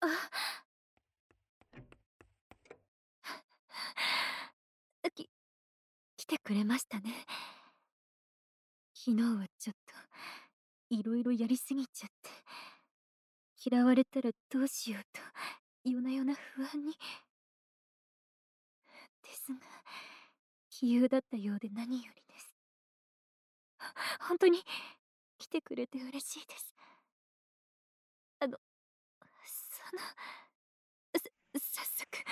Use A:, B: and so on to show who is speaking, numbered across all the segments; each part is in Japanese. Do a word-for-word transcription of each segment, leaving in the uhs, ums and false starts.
A: あ、き来てくれましたね。昨日はちょっと、いろいろやりすぎちゃって、嫌われたらどうしようと、夜な夜な不安に。ですが、杞憂だったようで何よりです。ほんとに、来てくれて嬉しいです。あの、その、さ早速、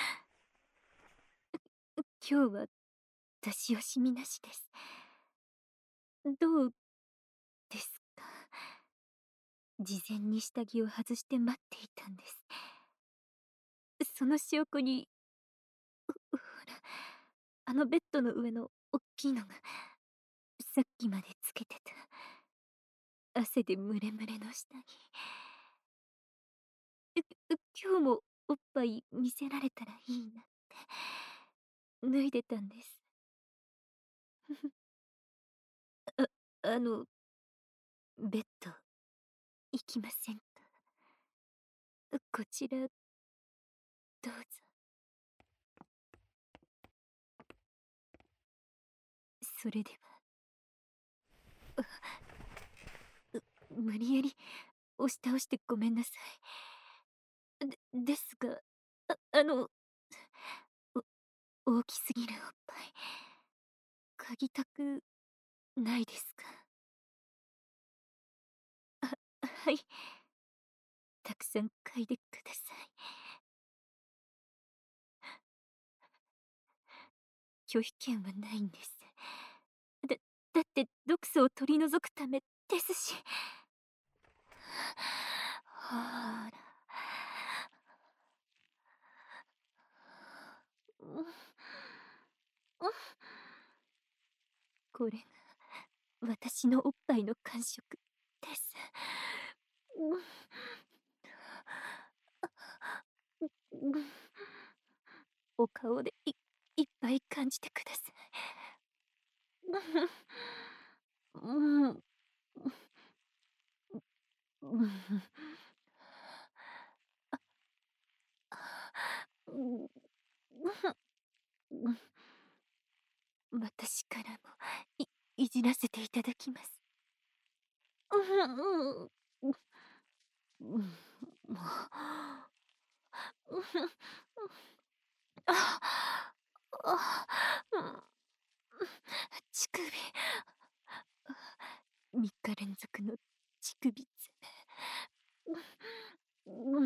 A: 今日は出し惜しみなしです。どうですか？事前に下着を外して待っていたんです。その証拠に、ほら、あのベッドの上のおっきいのが、さっきまでつけてた、汗でムレムレの下着。うう今日もおっぱい見せられたらいいなって、脱いでたんです。ああの、ベッド、行きませんか？こちら、どうぞ。それでは。う無理やり押し倒してごめんなさい。でですが、ああの、お大きすぎるおっぱい、嗅ぎたくないですか？あ、はい。たくさん嗅いでください。拒否権はないんです。だだって毒素を取り除くためですし。ほら。うん。うん。これが私のおっぱいの感触です。うん。うん。お顔でいいっぱい感じてください。うん。うん。うん。うん。私からも、いいじらせていただきます。うんうん。うん、もう。あ、あ、うん。乳首。みっか連続の乳首爪。うん。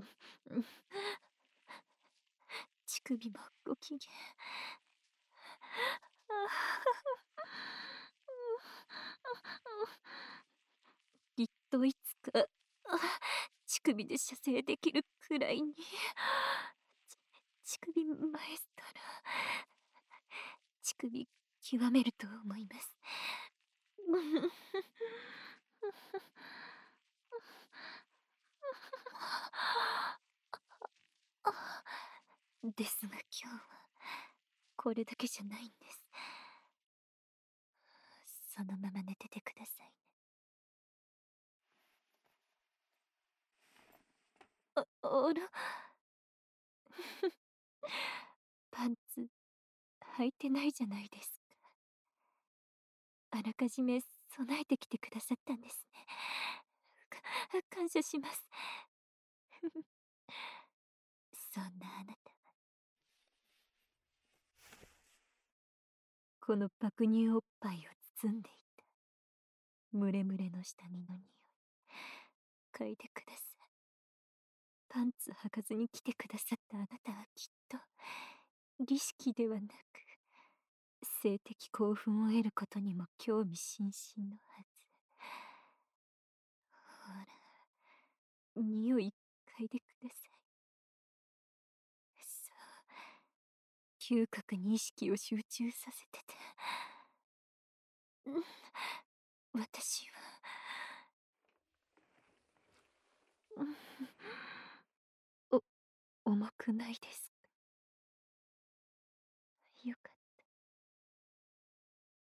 A: 乳首もご機嫌。きっといつか、乳首で射精できるくらいに。ち乳首マエストロ。乳首極めると思います。ですが今日は、これだけじゃないんです。そのまま寝ててくださいね。ああら。パンツ、履いてないじゃないですか。あらかじめ備えてきてくださったんですね。か感謝します。そんなあなたは、この爆乳おっぱいを包んでいたムレムレの下着の匂い、嗅いでください。パンツ履かずに来てくださったあなたはきっと、儀式ではなく、性的興奮を得ることにも興味津々のはず。ほら、匂い嗅いでください。そう、嗅覚に意識を集中させてて。うん、私は、うん、お重くないですか？よかった。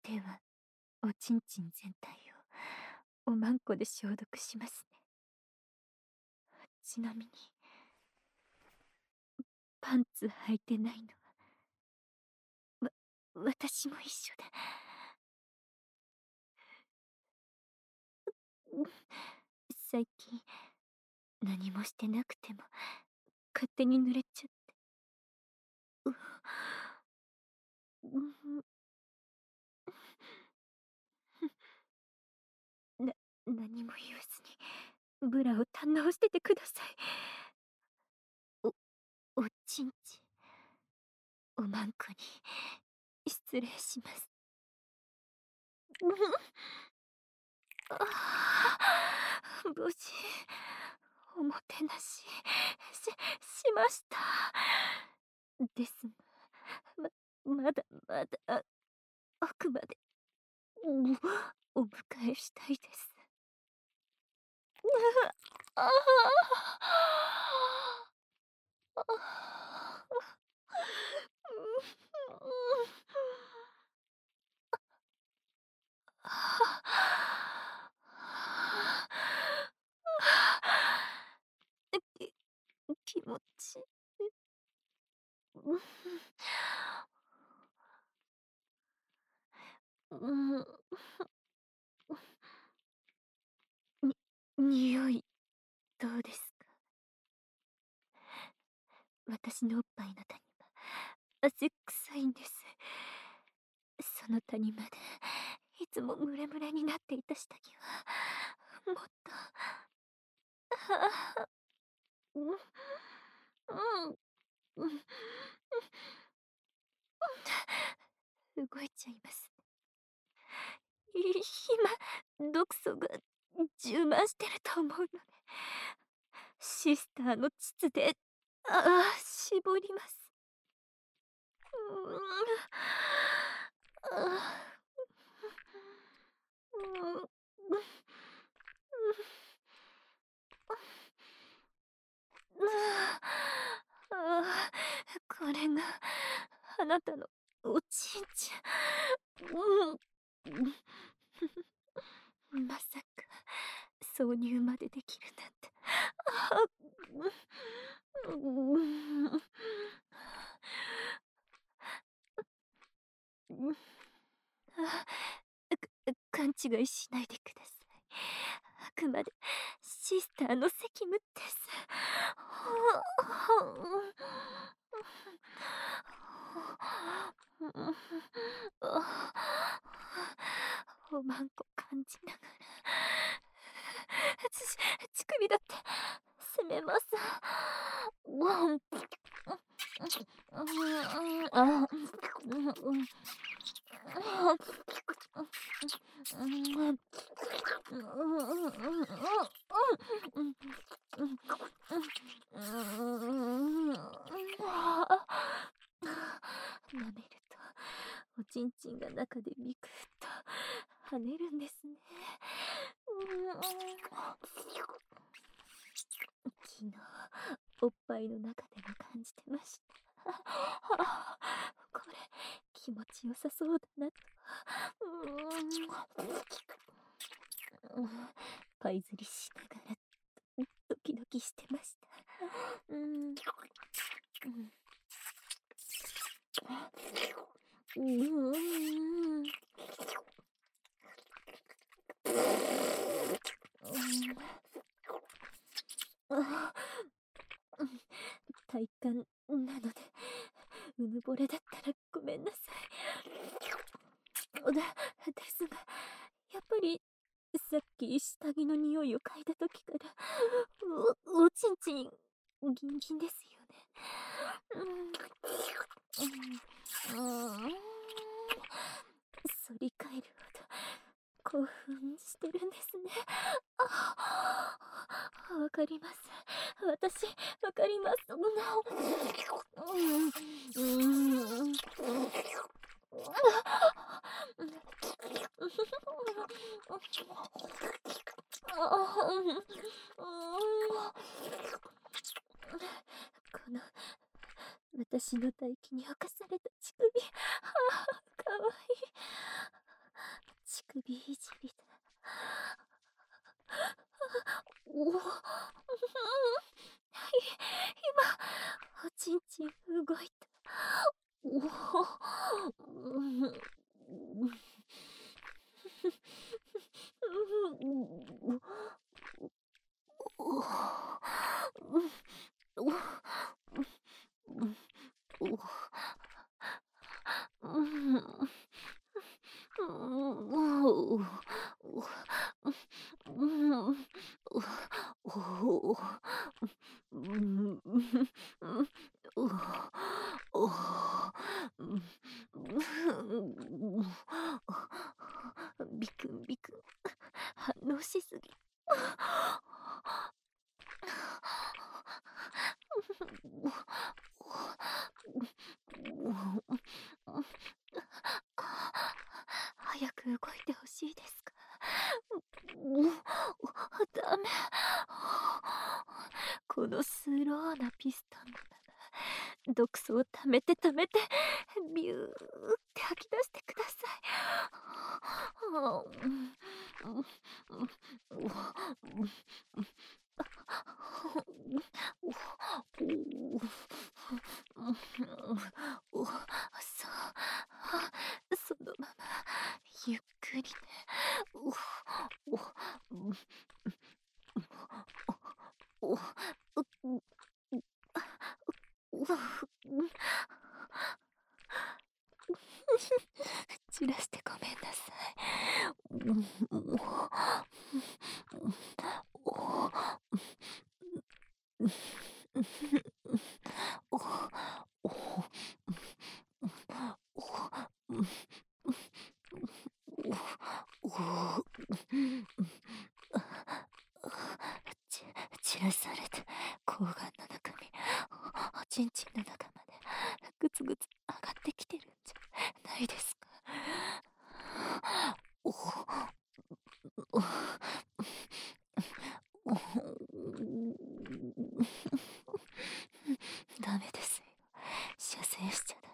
A: では、おちんちん全体をおまんこで消毒しますね。ちなみに、 パンツ履いてないのは、わ、私も一緒だ。うん、最近、何もしてなくても、勝手に濡れちゃって。ううん。な何も言わずに、ブラを堪能しててください。おおちんちん。おまんこに失礼します。うふん。ああ、無事、おもてなし、ししました。ですが、ままだまだ、奥まで、うお迎えしたいです。ああ。ああ。う、うん。え、き気持ちいい。う、ふん。うーん。に匂い、どうですか？私のおっぱいの谷間、汗臭いんです。その谷間で、いつも蒸れ蒸れになっていた下着は、もっとああ。うん。うん。うん。うん。うん。動いちゃいます。い今、毒素が充満してると思うので、シスターの膣で、ああ、絞ります。うーん。ああ。うーん。うん。うん。ああ、ああ、これがあなたのおちんちん。うん。まさか、挿入までできるなんて。ああ、ううーん。うん。ああ、か勘違いしないでください。あくまでシスターの責務です。おまんこ感じながら、ち乳首だって攻めます。わん。うん、ああ、うんうん。ああ。うん、うん。うんうんうんうん。うん。うん。うん。うん。うーん。ああ。舐めると、おちんちんが中でビクッと跳ねるんですね。うーん。昨日、おっぱいの中でも感じてました。はあ、これ、気持ちよさそうだなと。うーん。うん、パイ釣りしながら、ドキドキしてました。うーん。うん。うーん。うん。ああ。うん。体感なので、うぬぼれだったらごめんなさい。だですが、やっぱり、さっき下着の匂いを嗅いだ時から、おおちんちん、ギンギンですよね。うん。うん。うーん。反り返るほど興奮してるんですね。ああ、わかります。私、わかります。うん。うーん。ああ、うん。うーん。この、私の唾液に侵された乳首、ああ、かわいい。乳首いじりだ。おお。い今、おちちんちん動いた。おお、うん、うビクンビクン反応しすぎ。早く動いてほしいですか。ダメ。このスローなピストンのまま毒素を溜めて溜めてビューって吐き出してください。そう、そのままゆっくりね。散らしてごめんなさい。ち散らされて睾丸の中身おちんちんの中までグツグツ上がってきてるんじゃないですか。ダメですよ。射精しちゃダ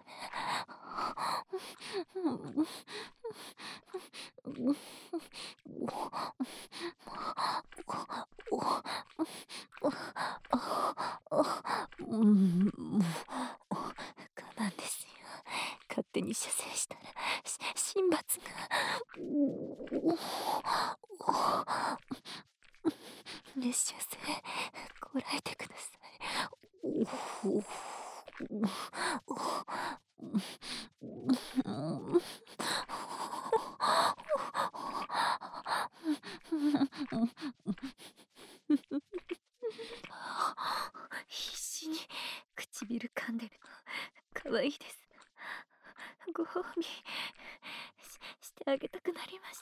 A: メ。うん、もう我慢ですよ。勝手に射精したらし神罰が。熱射精こらえてください。必死に唇噛んでるの可愛いです。ご褒美 し, してあげたくなりました。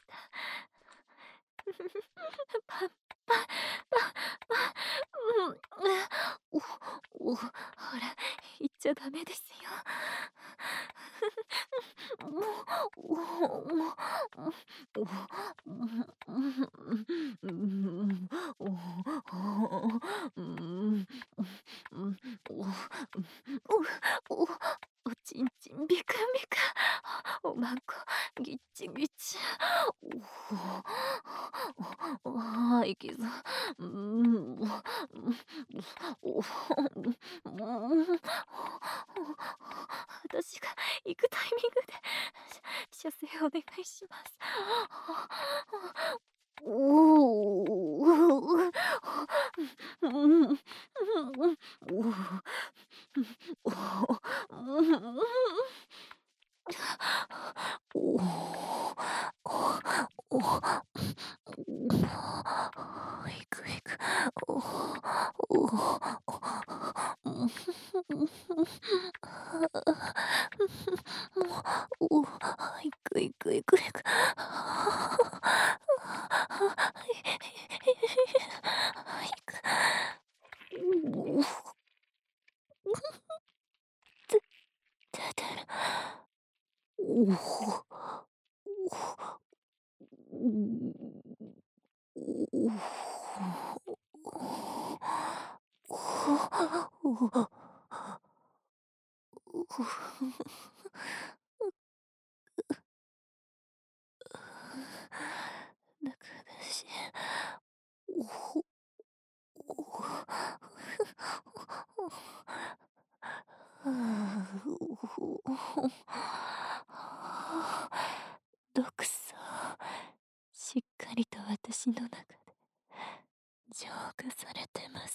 A: パンパンパンパン、うん、おおほら言っちゃダメですよ。おちんちんビクンビクン、おまんこギッチギチ。ああいけず。私が行くタイミングで射精お願いします。おお。おお。いくいく。おお。おいくいくいくいく。いく。出てる。おお。楽だし。おお。 毒素、しっかりと私の中で浄化されてます。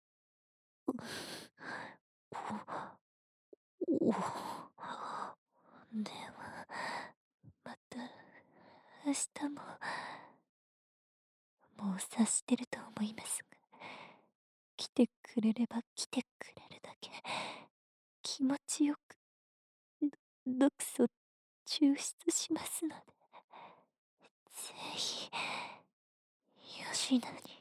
A: おおでは、また、明日も、もう察してると思いますが、来てくれれば来てくれるだけ、気持ちよく、毒素抽出しますので、ぜひ、吉野に。